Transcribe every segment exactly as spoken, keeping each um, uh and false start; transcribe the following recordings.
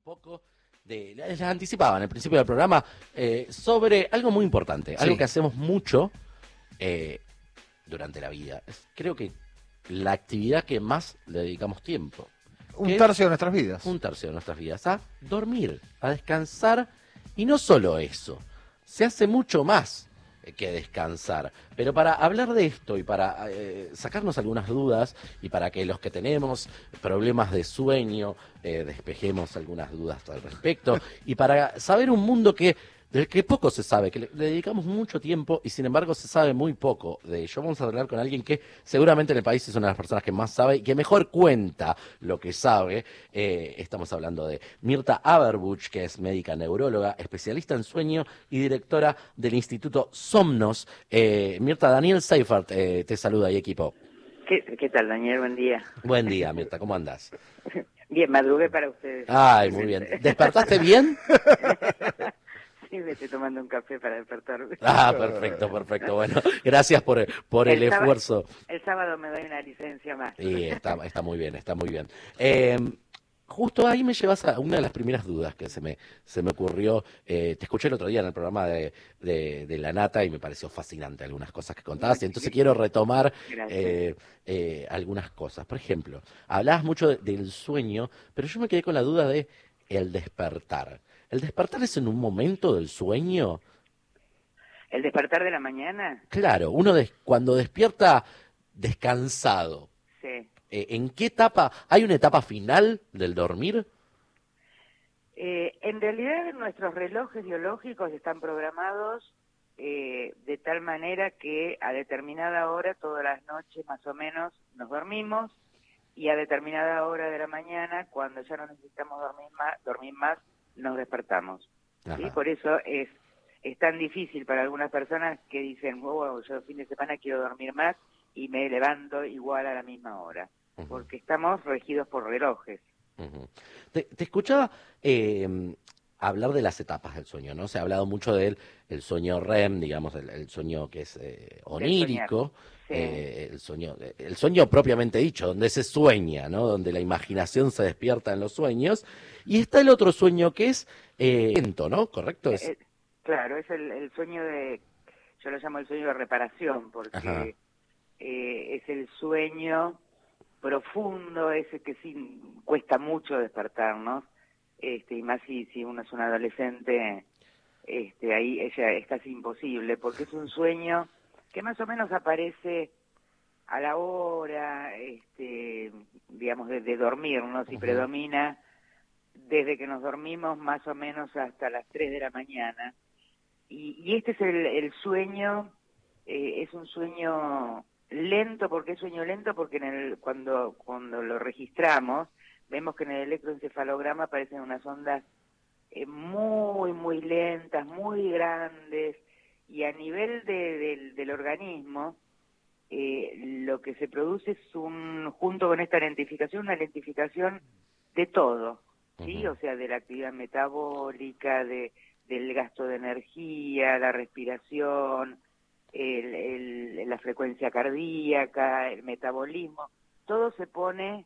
poco de, les anticipaba en el principio del programa, eh, sobre algo muy importante, sí. Algo que hacemos mucho eh, durante la vida. Es, creo que la actividad que más le dedicamos tiempo. Un tercio de nuestras vidas. Un tercio de nuestras vidas. A dormir, a descansar. Y no solo eso, se hace mucho más que descansar. Pero para hablar de esto y para eh, sacarnos algunas dudas y para que los que tenemos problemas de sueño eh, despejemos algunas dudas al respecto y para saber un mundo que del que poco se sabe, que le, le dedicamos mucho tiempo y sin embargo se sabe muy poco de ello. Vamos a hablar con alguien que seguramente en el país es una de las personas que más sabe y que mejor cuenta lo que sabe. Eh, estamos hablando de Mirta Averbuch, que es médica neuróloga, especialista en sueño y directora del Instituto Somnos. Eh, Mirta, Daniel Seifert eh, te saluda y equipo. ¿Qué, ¿Qué tal, Daniel? Buen día. Buen día, Mirta, ¿cómo andás? Bien, madrugué para ustedes. Ay, muy bien. ¿Despertaste bien? Sí, me estoy tomando un café para despertarme. Ah, perfecto, perfecto. Bueno, gracias por, por el, el esfuerzo. El sábado me doy una licencia más. Sí, está, está muy bien, está muy bien. Eh, justo ahí me llevas a una de las primeras dudas que se me, se me ocurrió. Eh, te escuché el otro día en el programa de, de, de La Nata y me pareció fascinante algunas cosas que contabas. Y entonces quiero retomar eh, eh, algunas cosas. Por ejemplo, hablabas mucho de, del sueño, pero yo me quedé con la duda de el despertar. ¿El despertar es en un momento del sueño? ¿El despertar de la mañana? Claro, uno des, cuando despierta descansado. Sí. Eh, ¿En qué etapa? ¿Hay una etapa final del dormir? Eh, en realidad nuestros relojes biológicos están programados eh, de tal manera que a determinada hora, todas las noches más o menos, nos dormimos y a determinada hora de la mañana, cuando ya no necesitamos dormir más, dormir más nos despertamos. ¿Sí? Por eso es, es tan difícil para algunas personas que dicen, wow, yo el fin de semana quiero dormir más y me levanto igual a la misma hora, uh-huh. Porque estamos regidos por relojes. Uh-huh. Te, te escuchaba eh, hablar de las etapas del sueño, ¿no? Se ha hablado mucho del el sueño R E M, digamos, el, el sueño que es eh, onírico, sí. eh, el sueño el sueño propiamente dicho, donde se sueña, ¿no? Donde la imaginación se despierta en los sueños. Y está el otro sueño que es eh, lento, ¿no? ¿Correcto? Es... Eh, claro, es el, el sueño de, yo lo llamo el sueño de reparación, porque eh, es el sueño profundo, ese que sí cuesta mucho despertarnos, este, y más si, si uno es un adolescente, este, ahí ella es casi imposible, porque es un sueño que más o menos aparece a la hora, este, digamos, de, de dormir, ¿no? Si uh-huh. predomina desde que nos dormimos más o menos hasta las tres de la mañana. Y, y este es el, el sueño, eh, es un sueño lento. ¿Por qué sueño lento? Porque en el, cuando, cuando lo registramos, vemos que en el electroencefalograma aparecen unas ondas eh, muy, muy lentas, muy grandes, y a nivel de, de, del organismo, eh, lo que se produce es un, junto con esta lentificación, una lentificación de todo. ¿Sí? Uh-huh. O sea, de la actividad metabólica, de, del gasto de energía, la respiración, el, el, la frecuencia cardíaca, el metabolismo, todo se pone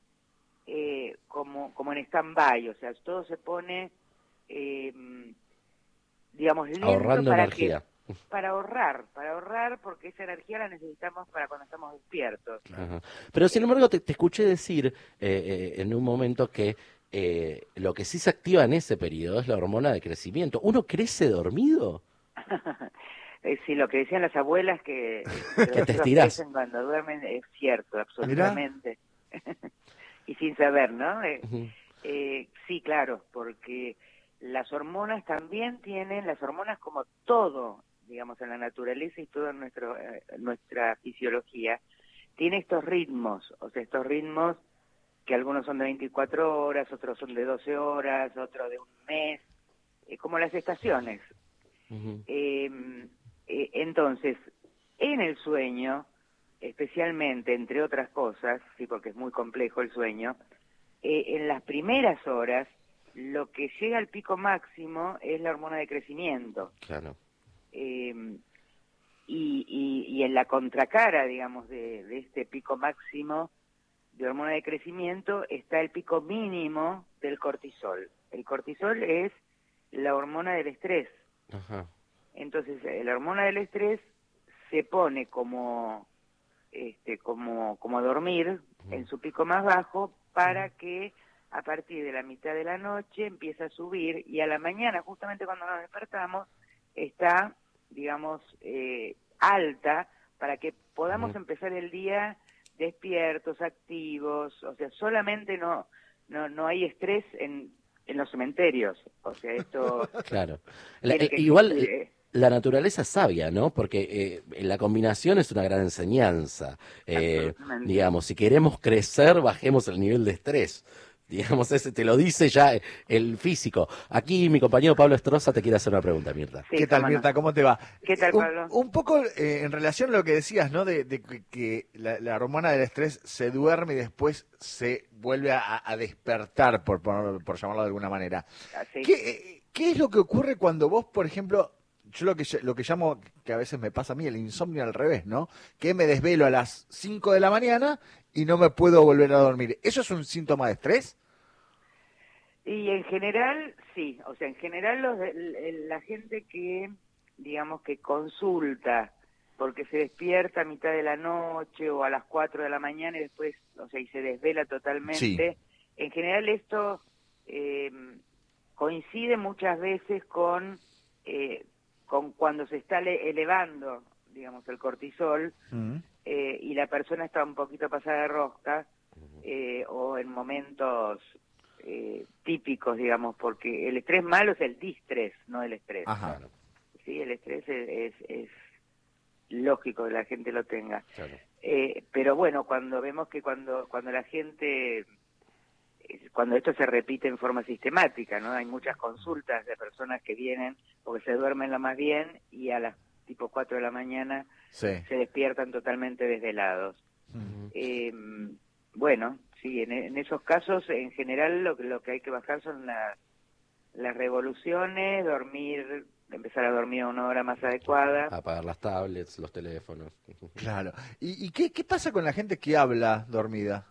eh, como, como en stand-by, o sea, todo se pone, eh, digamos, lento. Ahorrando para energía. Que, para ahorrar, para ahorrar, porque esa energía la necesitamos para cuando estamos despiertos. Uh-huh. Pero sin embargo, te, te escuché decir eh, eh, en un momento que Eh, lo que sí se activa en ese periodo es la hormona de crecimiento. ¿Uno crece dormido? Sí, lo que decían las abuelas que, que te estirás cuando duermen es cierto, absolutamente. Y sin saber, ¿no? Eh, uh-huh. eh, sí, claro, porque las hormonas también tienen, las hormonas como todo, digamos, en la naturaleza y toda nuestro, eh, nuestra fisiología, tiene estos ritmos, o sea, estos ritmos que algunos son de veinticuatro horas, otros son de doce horas, otros de un mes, eh, como las estaciones. Uh-huh. eh, eh, entonces, en el sueño, especialmente, entre otras cosas, sí, porque es muy complejo el sueño, eh, en las primeras horas, lo que llega al pico máximo es la hormona de crecimiento. Claro. Eh, y, y, y en la contracara, digamos, de, de este pico máximo de hormona de crecimiento está el pico mínimo del cortisol. el cortisol es la hormona del estrés. Ajá. Entonces, la hormona del estrés se pone como, este, como, como a dormir uh-huh. en su pico más bajo para uh-huh. que a partir de la mitad de la noche empiece a subir y a la mañana, justamente cuando nos despertamos, está, digamos, eh, alta para que podamos uh-huh. empezar el día despiertos, activos, o sea, solamente no, no, no hay estrés en, en los cementerios, o sea, esto... Claro, la, eh, igual... Eh, La naturaleza es sabia, ¿no? Porque eh, la combinación es una gran enseñanza. Eh, digamos, si queremos crecer, bajemos el nivel de estrés. Digamos, ese te lo dice ya el físico. Aquí mi compañero Pablo Estroza te quiere hacer una pregunta, Mirta. Sí, ¿qué tal, Mirta? ¿Cómo te va? ¿Qué tal, Pablo? Un, un poco eh, en relación a lo que decías, ¿no? De, de que, que la, la hormona del estrés se duerme y después se vuelve a, a despertar, por, por, por llamarlo de alguna manera. Así. ¿Qué, ¿Qué es lo que ocurre cuando vos, por ejemplo... Yo lo que lo que llamo, que a veces me pasa a mí, el insomnio al revés, ¿no? Que me desvelo a las cinco de la mañana y no me puedo volver a dormir. ¿Eso es un síntoma de estrés? Y en general, sí. O sea, en general los, la gente que, digamos, que consulta porque se despierta a mitad de la noche o a las cuatro de la mañana y después, o sea, y se desvela totalmente. Sí. En general esto eh, coincide muchas veces con... Eh, con cuando se está elevando, digamos, el cortisol, uh-huh. eh, y la persona está un poquito pasada de rosca, eh, o en momentos eh, típicos, digamos, porque el estrés malo es el distrés, no el estrés. Ajá. Sí, el estrés es, es, es lógico que la gente lo tenga. Claro. Eh, pero bueno, cuando vemos que cuando, cuando la gente... cuando esto se repite en forma sistemática, ¿no? Hay muchas consultas de personas que vienen porque se duermen lo más bien y a las tipo cuatro de la mañana sí. se despiertan totalmente desvelados. Uh-huh. Eh, bueno, sí, en, en esos casos, en general, lo, lo que hay que bajar son las, las revoluciones, dormir, empezar a dormir a una hora más adecuada. Apagar las tablets, los teléfonos. Claro. ¿Y, y qué, qué pasa con la gente que habla dormida?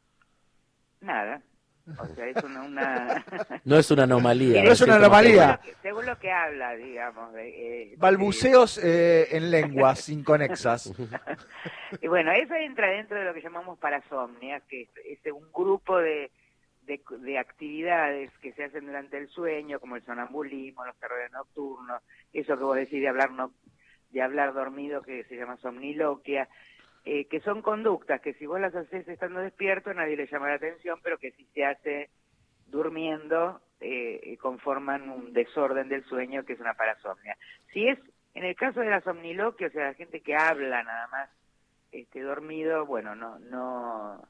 Nada. O sea, es una... una... No es una anomalía. No es una anomalía. Según lo que, según lo que habla, digamos. Eh, Balbuceos eh, en lenguas inconexas. Y bueno, eso entra dentro de lo que llamamos parasomnia, que es, es un grupo de, de, de actividades que se hacen durante el sueño, como el sonambulismo, los terrores nocturnos, eso que vos decís de hablar, no, de hablar dormido, que se llama somniloquia. Eh, que son conductas que si vos las haces estando despierto nadie le llama la atención, pero que si se hace durmiendo eh, conforman un desorden del sueño que es una parasomnia. Si es, en el caso de la somniloquia, o sea, la gente que habla nada más este, dormido, bueno, no no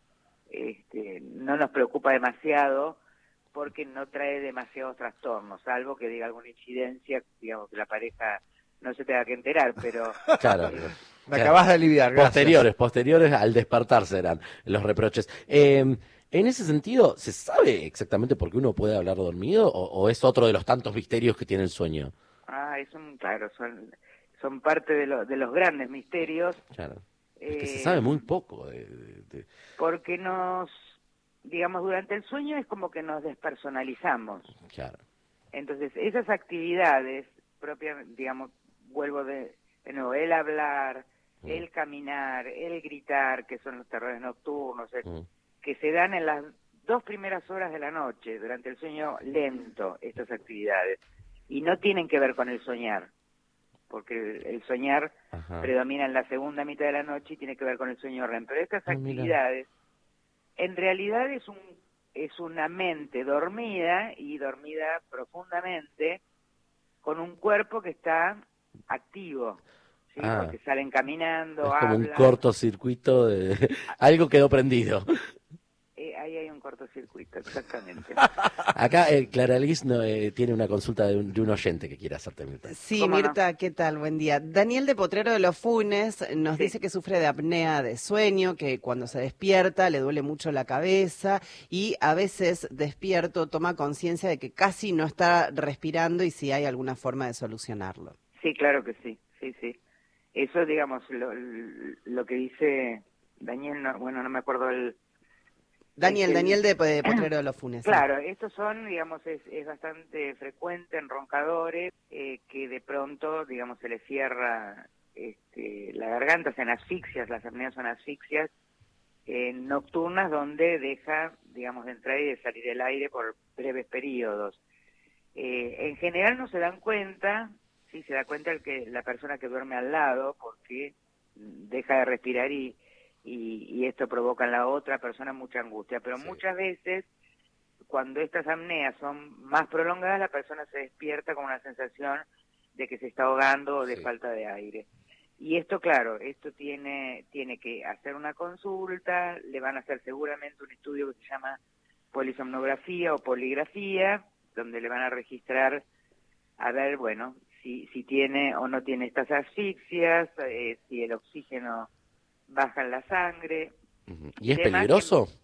este, no nos preocupa demasiado porque no trae demasiados trastornos, salvo que diga alguna incidencia, digamos, que la pareja no se tenga que enterar, pero... Claro. Eh, Me acabas de aliviar, gracias. Posteriores, posteriores al despertar serán los reproches. Eh, en ese sentido, ¿se sabe exactamente por qué uno puede hablar dormido o, o es otro de los tantos misterios que tiene el sueño? Ah, es un, claro, son, son parte de, lo, de los grandes misterios. Claro. Es eh, que se sabe muy poco. De, de, de... Porque nos, digamos, durante el sueño es como que nos despersonalizamos. Claro. Entonces, esas actividades propias, digamos, vuelvo de, de nuevo, el hablar, mm. el caminar, el gritar, que son los terrores nocturnos, el, mm. que se dan en las dos primeras horas de la noche, durante el sueño lento, estas actividades, y no tienen que ver con el soñar, porque el, el soñar Ajá. predomina en la segunda mitad de la noche y tiene que ver con el sueño R E M, pero estas ah, actividades, mira. en realidad es un es una mente dormida, y dormida profundamente, con un cuerpo que está activo, ¿sí? Ah, porque salen caminando, es como hablan. Un cortocircuito, de... algo quedó prendido. Eh, ahí hay un cortocircuito, exactamente. Acá eh, Clara Liz no, eh, tiene una consulta de un, de un oyente que quiere hacerte, Mirta. Sí, Mirta, no? ¿Qué tal? Buen día. Daniel de Potrero de los Funes nos sí. dice que sufre de apnea de sueño, que cuando se despierta le duele mucho la cabeza y a veces despierto toma conciencia de que casi no está respirando y si hay alguna forma de solucionarlo. Sí, claro que sí, sí, sí. Eso, digamos, lo, lo que dice Daniel, no, bueno, no me acuerdo el... Daniel, el- Daniel de, de Potrero de los Funes. ¿sí? Claro, estos son, digamos, es, es bastante frecuente en roncadores eh, que de pronto, digamos, se les cierra este, la garganta, sean asfixias, las apneas son asfixias eh, nocturnas donde deja, digamos, de entrar y de salir el aire por breves periodos. Eh, en general no se dan cuenta, sí se da cuenta el que la persona que duerme al lado porque deja de respirar y Y, y esto provoca en la otra persona mucha angustia, pero Sí. muchas veces cuando estas apneas son más prolongadas la persona se despierta con una sensación de que se está ahogando o de Sí. falta de aire. Y esto, claro, esto tiene tiene que hacer una consulta, le van a hacer seguramente un estudio que se llama polisomnografía o poligrafía, donde le van a registrar a ver, bueno, si si tiene o no tiene estas asfixias, eh, si el oxígeno baja en la sangre. Ujú. ¿Y es Temas peligroso? que-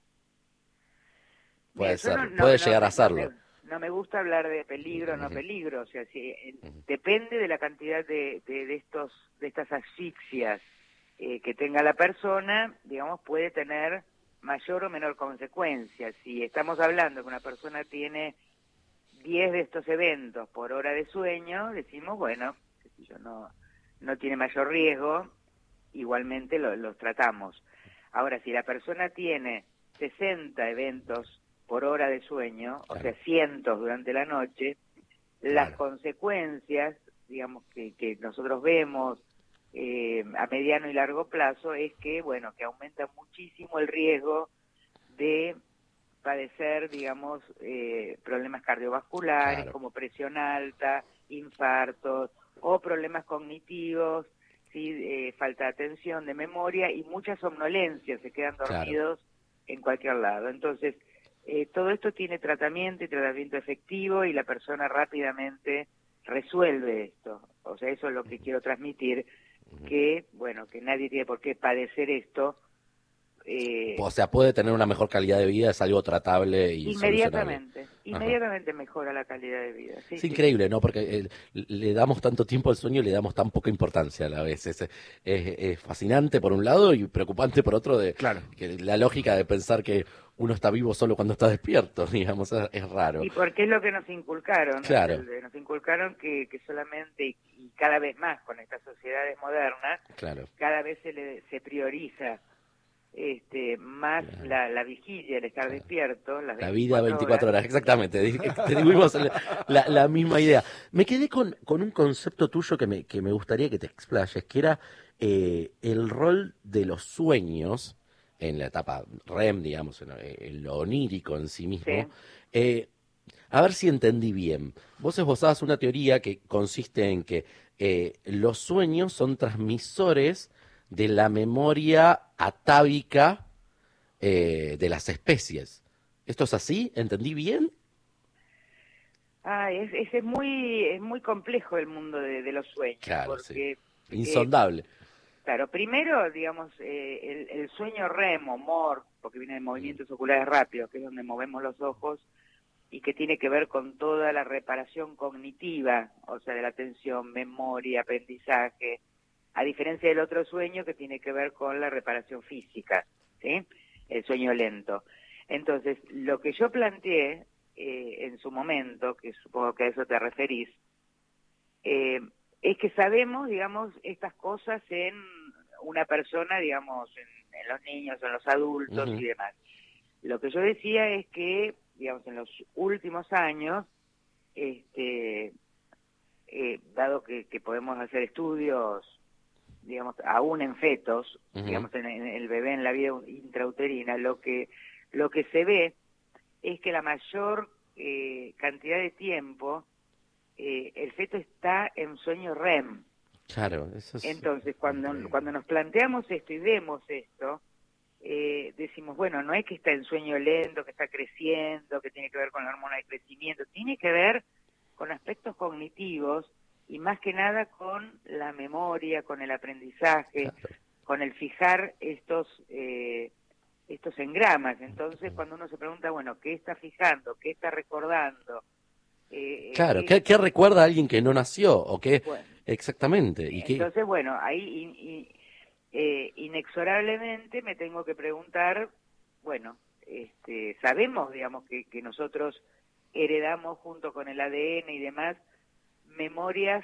Puede Mira, yo ser, no- no- puede no llegar me- a serlo. No me, no me gusta hablar de peligro o no Ujú. peligro, o sea, si, eh, Ujú. depende de la cantidad de, de, de estos de estas asfixias eh, que tenga la persona, digamos, puede tener mayor o menor consecuencia. Si estamos hablando que una persona tiene diez de estos eventos por hora de sueño, decimos, bueno, qué sé yo, no, no tiene mayor riesgo, igualmente lo- los tratamos. Ahora, si la persona tiene sesenta eventos por hora de sueño, o Claro. sea, cientos durante la noche, las Claro. consecuencias, digamos, que, que nosotros vemos eh, a mediano y largo plazo es que, bueno, que aumenta muchísimo el riesgo de padecer, digamos, eh, problemas cardiovasculares Claro. como presión alta, infartos o problemas cognitivos, ¿sí? eh, falta de atención, de memoria y mucha somnolencia, se quedan Claro. dormidos en cualquier lado. Entonces, eh, todo esto tiene tratamiento y tratamiento efectivo y la persona rápidamente resuelve esto. O sea, eso es lo que quiero transmitir, que, bueno, que nadie tiene por qué padecer esto. Eh, O sea, puede tener una mejor calidad de vida, es algo tratable y solucionable. inmediatamente, inmediatamente mejora la calidad de vida. Sí, Es sí. increíble, ¿no? Porque eh, le damos tanto tiempo al sueño y le damos tan poca importancia a la vez. Es, es- es fascinante por un lado y preocupante por otro, de Claro. que la lógica de pensar que uno está vivo solo cuando está despierto, digamos, es, es raro. Y porque es lo que nos inculcaron, ¿no? Claro. El de- Nos inculcaron que, que solamente, y, y cada vez más con estas sociedades modernas, Claro. cada vez se, le, se prioriza este más Claro. la, la vigilia, el estar despierto, las La vida veinticuatro veinticuatro horas, exactamente. Di- Tuvimos la, la- la misma idea. Me quedé con, con un concepto tuyo que me, que me gustaría que te explayes, que era eh, el rol de los sueños en la etapa R E M, digamos, en, en lo onírico en sí mismo. Sí. Eh, a ver si entendí bien. Vos esbozabas una teoría que consiste en que eh, los sueños son transmisores de la memoria atávica eh, de las especies. ¿Esto es así? ¿Entendí bien? Ah, es, es, es muy es muy complejo el mundo de, de los sueños, Claro, porque eh, Insondable. claro, primero, digamos, eh, el, el sueño R E M o M O R, porque viene de movimientos oculares rápidos, que es donde movemos los ojos, y que tiene que ver con toda la reparación cognitiva, o sea, de la atención, memoria, aprendizaje, a diferencia del otro sueño que tiene que ver con la reparación física, ¿sí? El sueño lento. Entonces, lo que yo planteé eh, en su momento, que supongo que a eso te referís, eh, es que sabemos, digamos, estas cosas en una persona, digamos, en, en los niños, en los adultos Ujú. y demás. Lo que yo decía es que, digamos, en los últimos años, este, eh, dado que, que podemos hacer estudios, digamos, aún en fetos, Ujú. digamos, en, en el bebé en la vida intrauterina, lo que lo que se ve es que la mayor eh, cantidad de tiempo eh, el feto está en sueño R E M. Claro, eso es... Entonces, cuando, increíble. cuando nos planteamos esto y vemos esto, eh, decimos, bueno, no es que está en sueño lento, que está creciendo, que tiene que ver con la hormona de crecimiento, tiene que ver con aspectos cognitivos y más que nada con la memoria, con el aprendizaje, Claro. con el fijar estos eh, estos engramas. Entonces, cuando uno se pregunta, bueno, ¿qué está fijando? ¿Qué está recordando? Eh, Claro, eh, ¿qué, qué recuerda a alguien que no nació? ¿O qué? bueno, Exactamente. ¿Y qué? entonces, bueno, ahí in- in- eh, inexorablemente me tengo que preguntar, bueno, este, sabemos, digamos, que, que nosotros heredamos junto con el A D N y demás memorias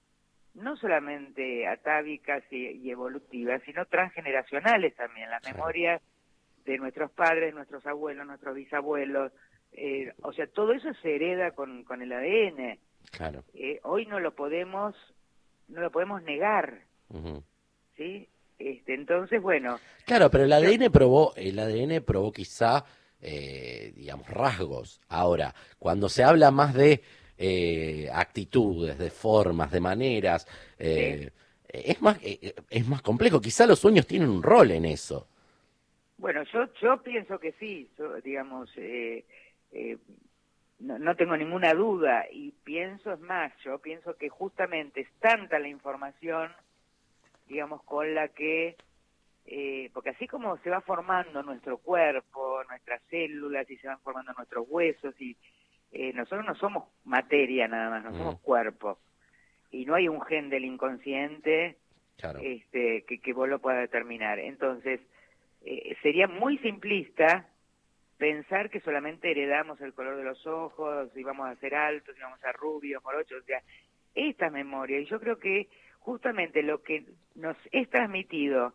no solamente atávicas y, y evolutivas, sino transgeneracionales también, las Claro. memorias de nuestros padres, nuestros abuelos, nuestros bisabuelos, eh, o sea, todo eso se hereda con, con el A D N. Claro. Eh, hoy no lo podemos, no lo podemos negar, Ujú. ¿sí? Este, entonces, bueno, Claro, pero el yo- A D N probó, el A D N probó quizá, eh, digamos, rasgos. Ahora, cuando se habla más de eh, actitudes, de formas, de maneras, eh, es más, eh, es más complejo. Quizá los sueños tienen un rol en eso. bueno, yo, yo pienso que sí, yo, digamos, eh, eh, no, no tengo ninguna duda y pienso, es más, yo pienso que justamente es tanta la información, digamos, con la que, eh, porque así como se va formando nuestro cuerpo, nuestras células y se van formando nuestros huesos y eh, nosotros no somos materia nada más, no Mm. somos cuerpo y no hay un gen del inconsciente Claro. este, que, que vos lo puedas determinar. Entonces, eh, sería muy simplista pensar que solamente heredamos el color de los ojos, si vamos a ser altos, si vamos a ser rubios, morochos, o sea, esta memoria, y yo creo que justamente lo que nos es transmitido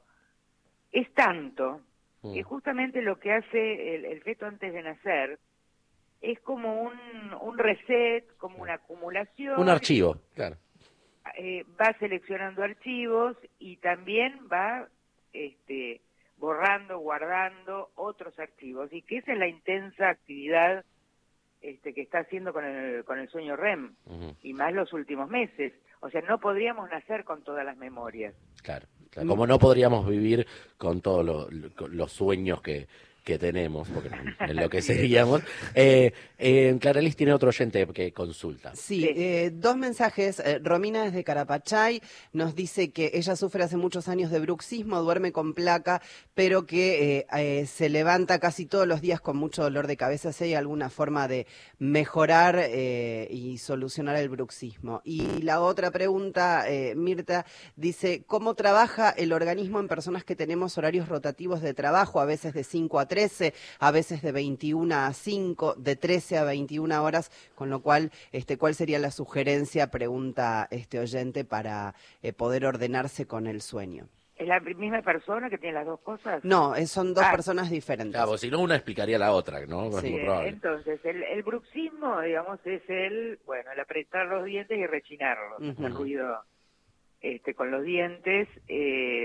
es tanto, Mm. que justamente lo que hace el, el feto antes de nacer es como un, un reset, como una acumulación, Un archivo, claro. eh, va seleccionando archivos y también va este, borrando, guardando otros archivos, y que esa es la intensa actividad este, que está haciendo con el, con el sueño R E M, Ujú. y más los últimos meses. O sea, no podríamos nacer con todas las memorias. Claro, claro. Como no podríamos vivir con todos lo- lo- con los sueños que, que tenemos, porque nos enloqueceríamos. Eh, eh, Clara Liz tiene otro oyente que consulta. Sí, Sí. eh, dos mensajes. Eh, Romina desde Carapachay nos dice que ella sufre hace muchos años de bruxismo, duerme con placa, pero que eh, eh, se levanta casi todos los días con mucho dolor de cabeza. Si hay alguna forma de mejorar eh, y solucionar el bruxismo. Y la otra pregunta, eh, Mirta, dice, ¿cómo trabaja el organismo en personas que tenemos horarios rotativos de trabajo, a veces de cinco a trece, a veces de veintiuna a cinco, de trece a veintiuna horas, con lo cual, este, ¿cuál sería la sugerencia, pregunta este oyente, para eh, poder ordenarse con el sueño? ¿Es la misma persona que tiene las dos cosas? No, eh, son dos Ah. personas diferentes. Claro, si no, una explicaría la otra, ¿no? Es Sí. muy Bien, probable. entonces, el, el bruxismo, digamos, es el, bueno, el apretar los dientes y rechinarlos, Ujú. hacer ruido este, con los dientes. Eh,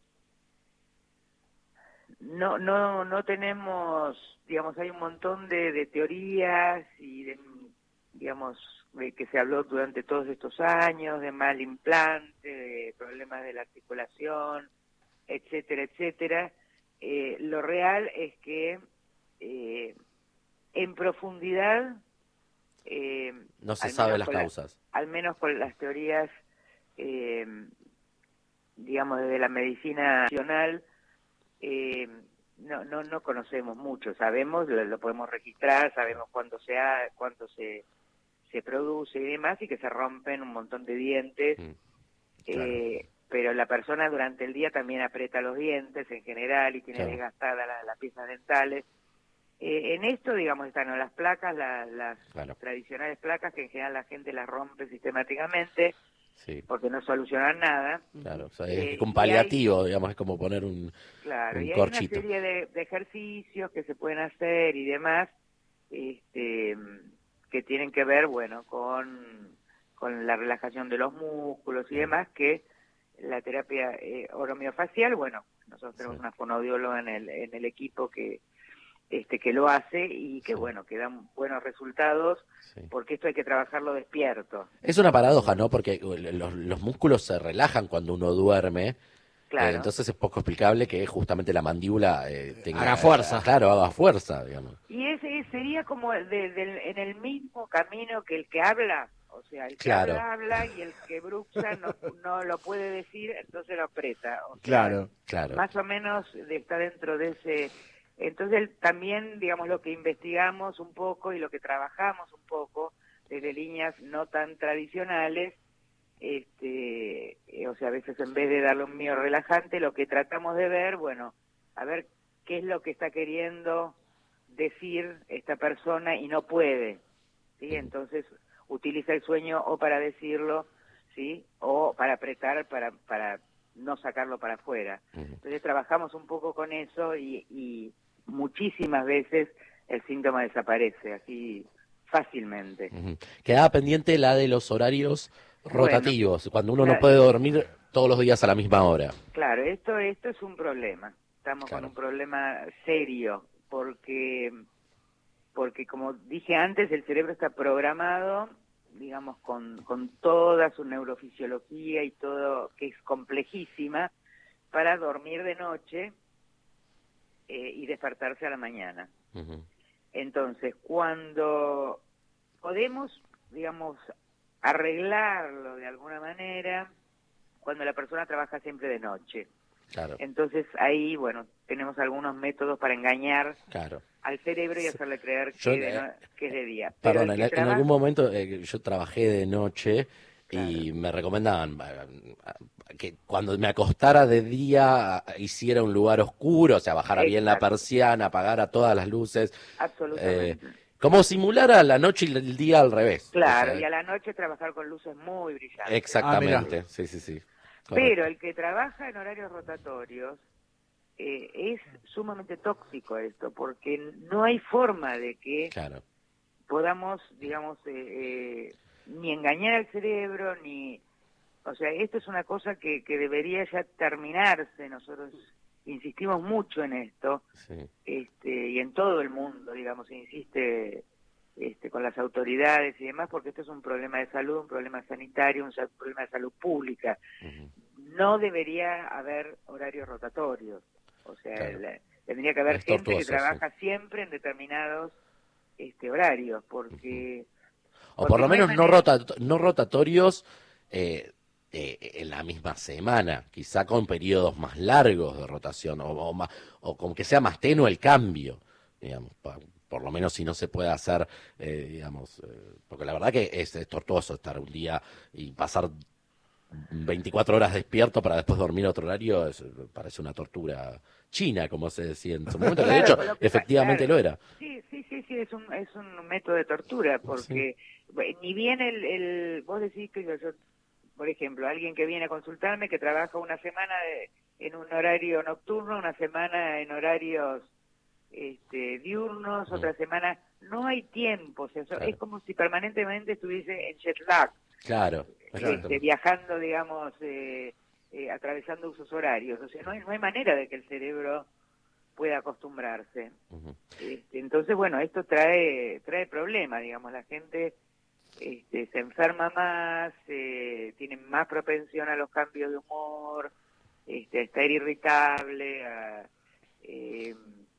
no, no, no tenemos, digamos, hay un montón de, de teorías y de, digamos, de que se habló durante todos estos años, de mal implante, de problemas de la articulación, etcétera, etcétera. Eh, lo real es que eh, en profundidad, eh, No se al sabe menos las con la- causas. al menos con las teorías, eh, digamos, desde la medicina nacional, eh, no, no, no conocemos mucho. Sabemos, lo, lo podemos registrar, sabemos cuándo se ha, cuándo se, se produce y demás, y que se rompen un montón de dientes. Mm, claro. Eh, pero la persona durante el día también aprieta los dientes en general y tiene Claro. desgastadas las, las piezas dentales. Eh, en esto, digamos, están ¿no? las placas, la- las Claro. tradicionales placas, que en general la gente las rompe sistemáticamente Sí, porque no solucionan nada. claro. O sea, Eh, es un y paliativo, digamos, es como poner un, Claro, un y hay corchito. una serie de, de ejercicios que se pueden hacer y demás, este, que tienen que ver, bueno, con, con la relajación de los músculos y Bien. demás, que la terapia eh, oromiofascial, bueno, nosotros tenemos Sí. una fonoaudióloga en el, en el equipo que este que lo hace y que, Sí. bueno, que dan buenos resultados, Sí. porque esto hay que trabajarlo despierto. Es una paradoja, ¿no? Porque los, los músculos se relajan cuando uno duerme. Claro. Eh, entonces es poco explicable que justamente la mandíbula eh, tenga, Haga fuerza. eh, claro, haga fuerza, digamos. Y ese sería como de- del- en el mismo camino que el que habla, o sea, el que Claro. habla, habla, y el que bruxa no, no lo puede decir, entonces lo aprieta. O sea, Claro. Claro. más o menos de- está dentro de ese... Entonces el- también, digamos, lo que investigamos un poco y lo que trabajamos un poco desde líneas no tan tradicionales, este, eh, o sea, a veces en vez de darle un mío relajante, lo que tratamos de ver, bueno, a ver qué es lo que está queriendo decir esta persona y no puede, ¿sí? Ujú. Entonces utiliza el sueño o para decirlo, ¿sí? O para apretar, para, para no sacarlo para afuera. Ujú. Entonces trabajamos un poco con eso y, y muchísimas veces el síntoma desaparece, así fácilmente. Ujú. Quedaba pendiente la de los horarios rotativos, cuando uno no la- puede dormir todos los días a la misma hora. Claro, esto, esto es un problema. Estamos Claro. con un problema serio porque, porque como dije antes, el cerebro está programado, digamos, con, con toda su neurofisiología y todo, que es complejísima, para dormir de noche eh, y despertarse a la mañana. Ujú. Entonces, cuando podemos, digamos, arreglarlo de alguna manera, cuando la persona trabaja siempre de noche. Claro, Entonces ahí, bueno, tenemos algunos métodos para engañar claro. al cerebro y Sí. hacerle creer que, Yo, de eh, no- que es de día. Pero Perdón, el en, que en trabaja, algún momento eh, yo trabajé de noche y claro, me recomendaban eh, que cuando me acostara de día eh, hiciera un lugar oscuro, o sea, bajara bien la exacto, persiana, apagara todas las luces, eh, absolutamente. como simulara la noche y el día al revés. O Claro, sea, y a la noche trabajar con luces muy brillantes. Ah, mira. exactamente, sí, sí, sí. Pero Correcto. el que trabaja en horarios rotatorios, eh, es sumamente tóxico esto, porque no hay forma de que Claro, podamos, digamos, eh, eh, ni engañar al cerebro, ni... O sea, esto es una cosa que, que debería ya terminarse. Nosotros insistimos mucho en esto, sí. este, y en todo el mundo, digamos, se insiste este, con las autoridades y demás, porque esto es un problema de salud, un problema sanitario, un sa- problema de salud pública. Ujú. No debería haber horarios rotatorios. O sea, Claro. la- tendría que haber Es gente que tortuoso, trabaja siempre en determinados este, horarios, porque, O por porque lo no hay menos no, manera... rota, no rotatorios eh, eh, en la misma semana, quizá con periodos más largos de rotación, o, o, más- o con que sea más tenue el cambio, digamos, pa- por lo menos si no se puede hacer, eh, digamos, eh, porque la verdad que es, es tortuoso estar un día y pasar veinticuatro horas despierto para después dormir a otro horario, es, parece una tortura china, como se decía en su momento, que de Claro, hecho lo que pa- efectivamente claro. lo era. Sí, sí, sí, sí, es un, es un método de tortura, Sí, porque bueno, ni bien el, el, vos decís que yo, yo, por ejemplo, alguien que viene a consultarme que trabaja una semana de- en un horario nocturno, una semana en horarios este, diurnos, mm, otra semana, no hay tiempo, o sea, eso- es claro, como si permanentemente estuviese en jet lag, claro, este, exactamente. viajando, digamos, eh, eh, atravesando usos horarios, o sea, no hay, no hay manera de que el cerebro pueda acostumbrarse. Ujú. Este, entonces, bueno, esto trae trae problemas, digamos, la gente este, se enferma más, eh, tiene más propensión a los cambios de humor, este, a estar irritable, a, eh,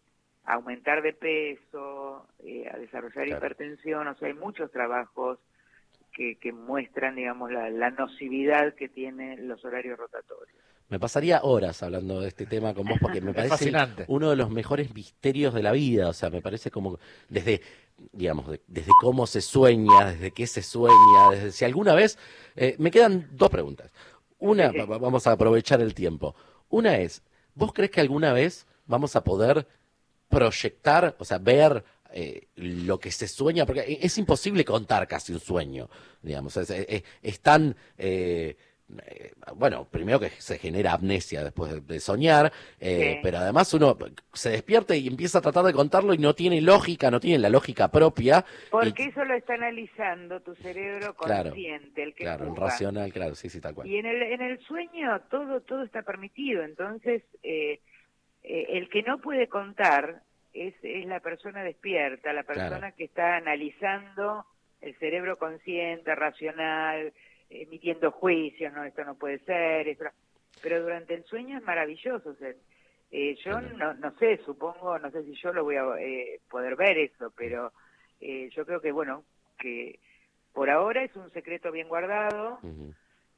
a aumentar de peso, eh, a desarrollar Claro. hipertensión, o sea, hay muchos trabajos que, que muestran, digamos, la, la nocividad que tienen los horarios rotatorios. Me pasaría horas hablando de este tema con vos porque me Es parece el- fascinante. uno de los mejores misterios de la vida, o sea, me parece como desde, digamos, de- desde cómo se sueña, desde qué se sueña, desde si alguna vez, eh, me quedan dos preguntas. Una, va- va- vamos a aprovechar el tiempo. Una es, ¿vos crees que alguna vez vamos a poder proyectar, o sea, ver eh, lo que se sueña? Porque es imposible contar casi un sueño, digamos, es, es- es tan... eh, eh, bueno, primero que se genera amnesia después de, de soñar, eh, Sí. pero además uno se despierta y empieza a tratar de contarlo y no tiene lógica, no tiene la lógica propia. Porque y, eso lo está analizando tu cerebro claro, consciente, el que claro, el juzga. racional, claro, sí, sí, tal cual. Y en el, en el sueño todo, todo está permitido, entonces eh, eh, el que no puede contar es, es la persona despierta, la persona Claro. que está analizando el cerebro consciente, racional, emitiendo juicios, no, esto no puede ser, esto no- pero durante el sueño es maravilloso, o sea, eh, yo Claro. no, no sé, supongo, no sé si yo lo voy a eh, poder ver eso, pero eh, yo creo que, bueno, que por ahora es un secreto bien guardado, Ujú,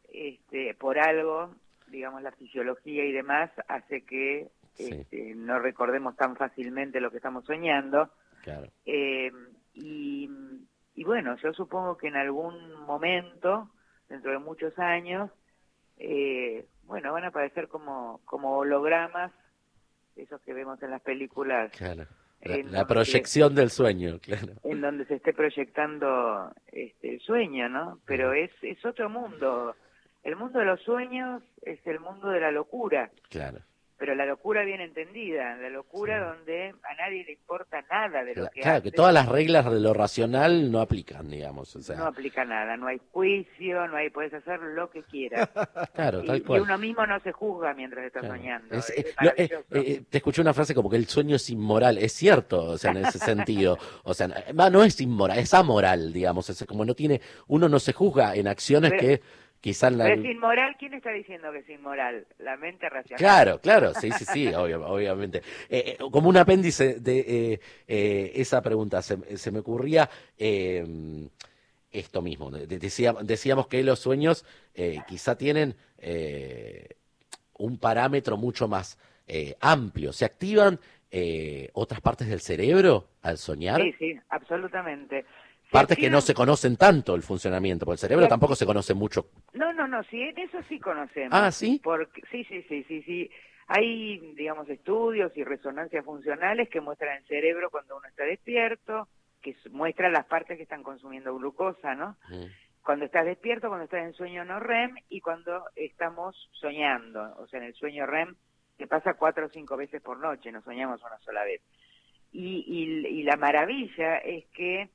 este, por algo, digamos, la fisiología y demás hace que sí, este, no recordemos tan fácilmente lo que estamos soñando. claro. Eh, y, y bueno, yo supongo que en algún momento, dentro de muchos años, eh, bueno, van a aparecer como, como hologramas, esos que vemos en las películas Claro. La, en la donde- proyección del sueño, claro. en donde se esté proyectando este, el sueño, ¿no? Pero es, es otro mundo. El mundo de los sueños es el mundo de la locura, Claro. pero la locura bien entendida, la locura Sí. donde a nadie le importa nada de lo Cla- que Claro, hace. que todas las reglas de lo racional no aplican, digamos. O sea, No aplica nada, no hay juicio, no hay, puedes hacer lo que quieras. claro, tal Y, y cual. uno mismo no se juzga mientras está Claro. soñando. Es, Es, eh, no, eh, maravilloso. eh, te escuché una frase como que el sueño es inmoral. Es cierto, o sea, en ese sentido. O sea, no, no es inmoral, es amoral, digamos. Es como no tiene, uno no se juzga en acciones Pero- que quizás la... Pero es inmoral, ¿quién está diciendo que es inmoral? La mente racional. Claro, claro, sí, sí, sí, obvio- obviamente. Eh, eh, como un apéndice de eh, eh, esa pregunta, se, se me ocurría eh, esto mismo. De- de- decía- decíamos que los sueños eh, quizá tienen eh, un parámetro mucho más eh, amplio. ¿Se activan eh, otras partes del cerebro al soñar? Sí, sí, absolutamente. Se Partes que no activan- se conocen tanto el funcionamiento, porque el cerebro Se tampoco se conoce mucho. No, no, no, sí, en eso sí conocemos. Ah, ¿sí? Porque, sí, sí, sí, sí, sí. Hay, digamos, estudios y resonancias funcionales que muestran el cerebro cuando uno está despierto, que s- muestran las partes que están consumiendo glucosa, ¿no? Mm, Cuando estás despierto, cuando estás en sueño no R E M y cuando estamos soñando, o sea, en el sueño R E M, que pasa cuatro o cinco veces por noche, no soñamos una sola vez. Y, y, y la maravilla es que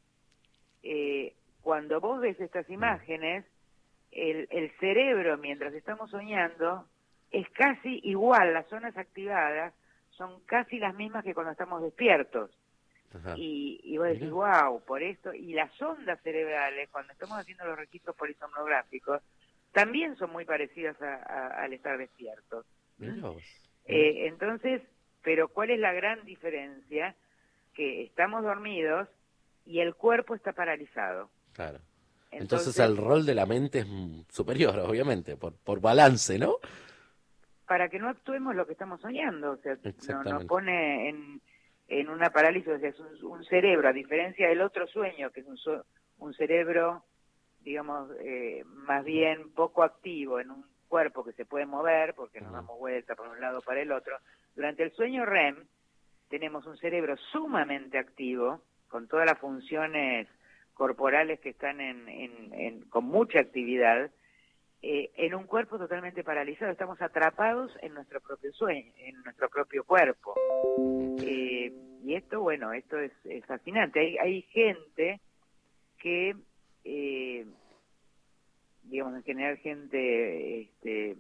eh, cuando vos ves estas imágenes, el, el cerebro, mientras estamos soñando, es casi igual, las zonas activadas son casi las mismas que cuando estamos despiertos. ajá. Y, y vos decís, Mirá. wow, por esto, y las ondas cerebrales, cuando estamos haciendo los registros polisomnográficos, también son muy parecidas a- a- al estar despiertos. Mirá vos. Eh, entonces, pero ¿cuál es la gran diferencia? Que estamos dormidos y el cuerpo está paralizado. Claro. Entonces, el rol de la mente es mm, superior, obviamente, por, por balance, ¿no? para que no actuemos lo que estamos soñando, o sea, no, nos Exactamente. pone en, en una parálisis, o sea, es un, un cerebro, a diferencia del otro sueño, que es un, so- un cerebro, digamos, eh, más bien poco activo en un cuerpo que se puede mover, porque nos Ujú. damos vuelta por un lado para el otro. Durante el sueño R E M tenemos un cerebro sumamente activo, con todas las funciones corporales que están en, en, en- con mucha actividad, eh, en un cuerpo totalmente paralizado. Estamos atrapados en nuestro propio sueño, en nuestro propio cuerpo. Eh, y esto, bueno, esto es, es fascinante. Hay, hay gente que, eh, digamos, en general gente este,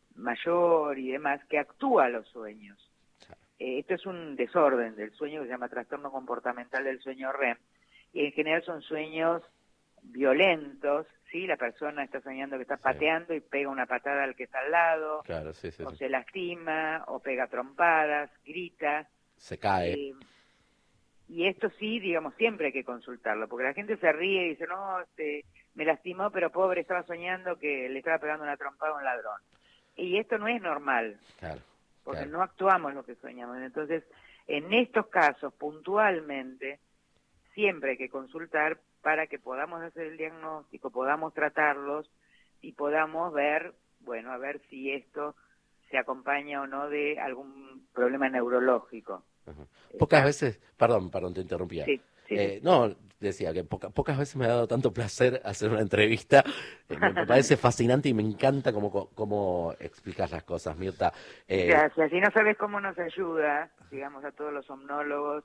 mayor y demás, que actúa a los sueños. Eh, esto es un desorden del sueño que se llama trastorno comportamental del sueño R E M. Y en general son sueños violentos, ¿sí? La persona está soñando que está Sí. pateando y pega una patada al que está al lado, Claro, sí, sí, o sí. se lastima, o pega trompadas, grita. Se cae. Eh, y esto sí, digamos, siempre hay que consultarlo, porque la gente se ríe y dice, no, este, me lastimó, pero pobre, estaba soñando que le estaba pegando una trompada a un ladrón. Y esto no es normal, Claro. porque Claro. no actuamos lo que soñamos. Entonces, en estos casos, puntualmente, siempre hay que consultar para que podamos hacer el diagnóstico, podamos tratarlos y podamos ver, bueno, a ver si esto se acompaña o no de algún problema neurológico. Ajá. Pocas Está- veces, perdón, perdón, te interrumpía. Sí, sí, Eh, sí. no, decía que poca- pocas veces me ha dado tanto placer hacer una entrevista. Eh, me, me parece fascinante y me encanta cómo, co- cómo explicas las cosas, Mirta. Eh, Gracias. Si no sabes cómo nos ayuda, digamos, a todos los somnólogos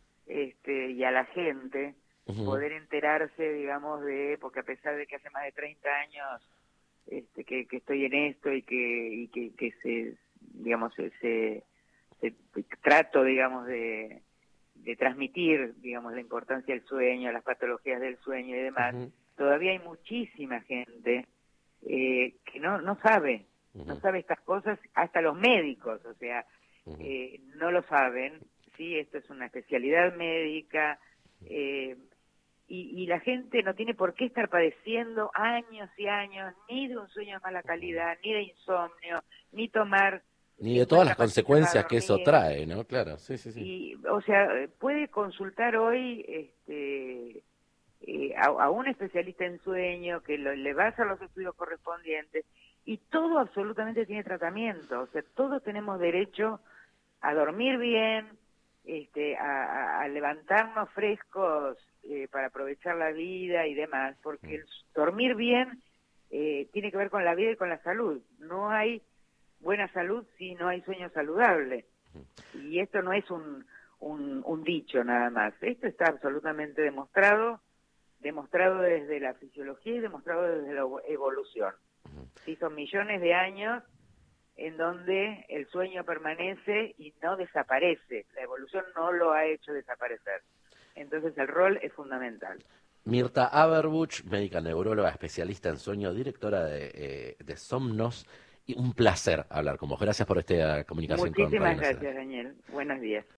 este, y a la gente, ujú, poder enterarse, digamos, de, porque a pesar de que hace más de treinta años este, que, que estoy en esto y que, y que, que se, digamos, se, se, se- trato, digamos, de, de transmitir, digamos, la importancia del sueño, las patologías del sueño y demás, ujú, todavía hay muchísima gente eh, que no, no sabe, no ujú, sabe estas cosas, hasta los médicos, o sea, ujú. eh, no lo saben, sí, esto es una especialidad médica, eh, y, y la gente no tiene por qué estar padeciendo años y años ni de un sueño de mala calidad, ni de insomnio, ni tomar Ni de todas las cincuenta pastillas consecuencias para que eso dormir. trae, ¿no? Claro, sí, sí, sí. Y, o sea, puede consultar hoy este, eh, a, a un especialista en sueño que lo- le va a hacer los estudios correspondientes y todo absolutamente tiene tratamiento. O sea, todos tenemos derecho a dormir bien, este, a, a- a levantarnos frescos eh, para aprovechar la vida y demás, porque el dormir bien eh, tiene que ver con la vida y con la salud. No hay buena salud si no hay sueño saludable. Y esto no es un, un, un dicho nada más. Esto está absolutamente demostrado, demostrado desde la fisiología y demostrado desde la evolución. Sí, son millones de años en donde el sueño permanece y no desaparece. La evolución no lo ha hecho desaparecer. Entonces el rol es fundamental. Mirta Averbuch, médica neuróloga, especialista en sueño, directora de, eh, de Somnos, y un placer hablar con vos. Gracias por esta comunicación con Radio Muchísimas Nacional. gracias, Daniel. Buenos días.